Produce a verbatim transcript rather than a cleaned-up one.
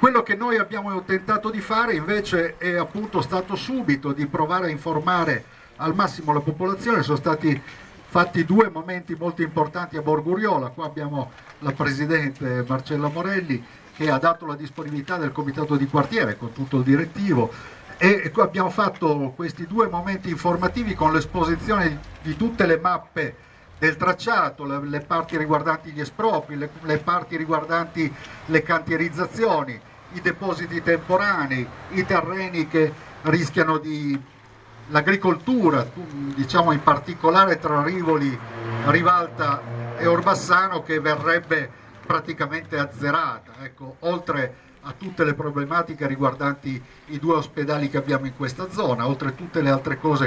Quello che noi abbiamo tentato di fare invece è appunto stato subito di provare a informare al massimo la popolazione. Sono stati fatti due momenti molto importanti a Borguriola. Qua abbiamo la Presidente Marcella Morelli che ha dato la disponibilità del comitato di quartiere con tutto il direttivo, e abbiamo fatto questi due momenti informativi con l'esposizione di tutte le mappe del tracciato, le, le parti riguardanti gli espropri, le, le parti riguardanti le cantierizzazioni, i depositi temporanei, i terreni che rischiano di... l'agricoltura, diciamo in particolare tra Rivoli, Rivalta e Orbassano, che verrebbe praticamente azzerata, ecco, oltre a tutte le problematiche riguardanti i due ospedali che abbiamo in questa zona, oltre a tutte le altre cose